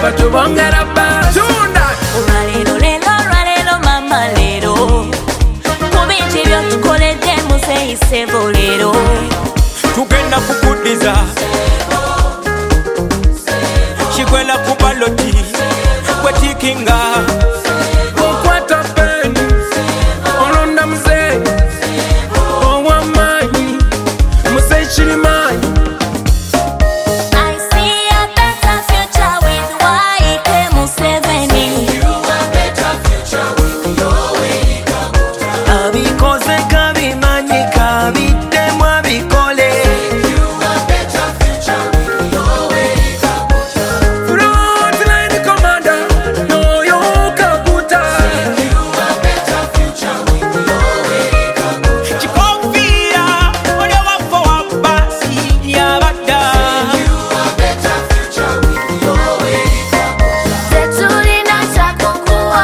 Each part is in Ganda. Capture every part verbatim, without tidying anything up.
batubongera basi olwaleero leero olwaleero mama leero kubingi byotukoledde muzeeyi Ssebo leero tugenda kukuddiza kigwela ku baloti kwetikinga okwata peni olonda muzeeyi ow'amaanyi muzeeyi Kirimaanyi. I see a better future with Y K Museveni. abikoze kabimanyi kabiddemu abikole Frontline commander, Yoyo Kaguta. kikofiira oli owaffe wa basi yabadda Tetulina kyakukuwa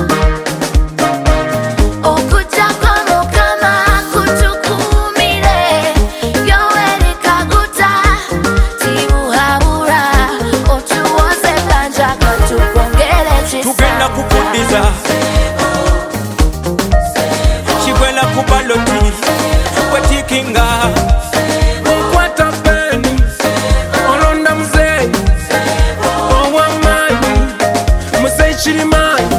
okujja kwa Mukama kutukuumire Yoweri Kaguta tibuhabura otuwoze bbanja katubongere tugenda kisa kukuddiza kigwela ku baloti kwetikinga Okwata peni olonda muzeeyi ow'amaanyi muzeeyi Kirimaanyi.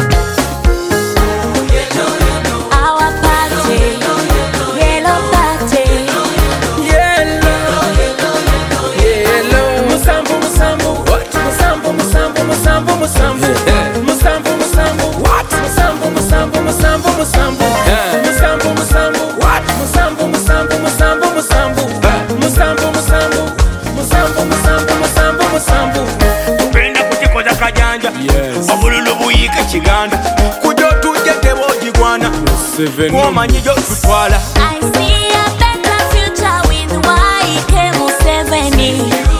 Our party, yellow party. Yellow, yellow. Musambu, musambu, what? Musambu, musambu, musambu, musambu. Musambu, musambu, what? Musambu, musambu, musambu, musambu. Musambu, musambu, what? Musambu, musambu, musambu, musambu. Musambu, musambu, musambu, musambu, musambu, musambu. tugenda kukikoza kajanja obululu buyiike kiganda kujo tujje tebogigwana omanyi gyotutwala I see a better future with Y K Museveni.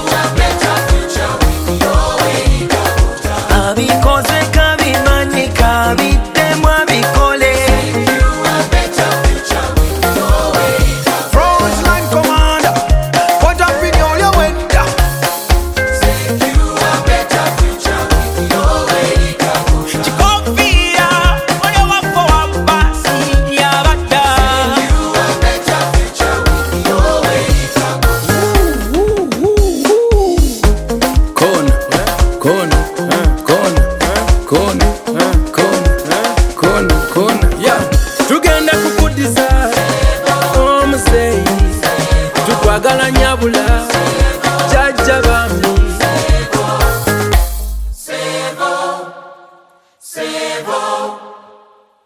abikoze kabimanyi kabiddemu abikole Frontline commander, what up in your yowenda kikofiira oli owaffe wa basi yabadda Kona, kona, kona, kona, kona, kona, kona. Yeah. Tugenda kukuddiza omuzeeyi tukwagala nyabula jjajja bambi.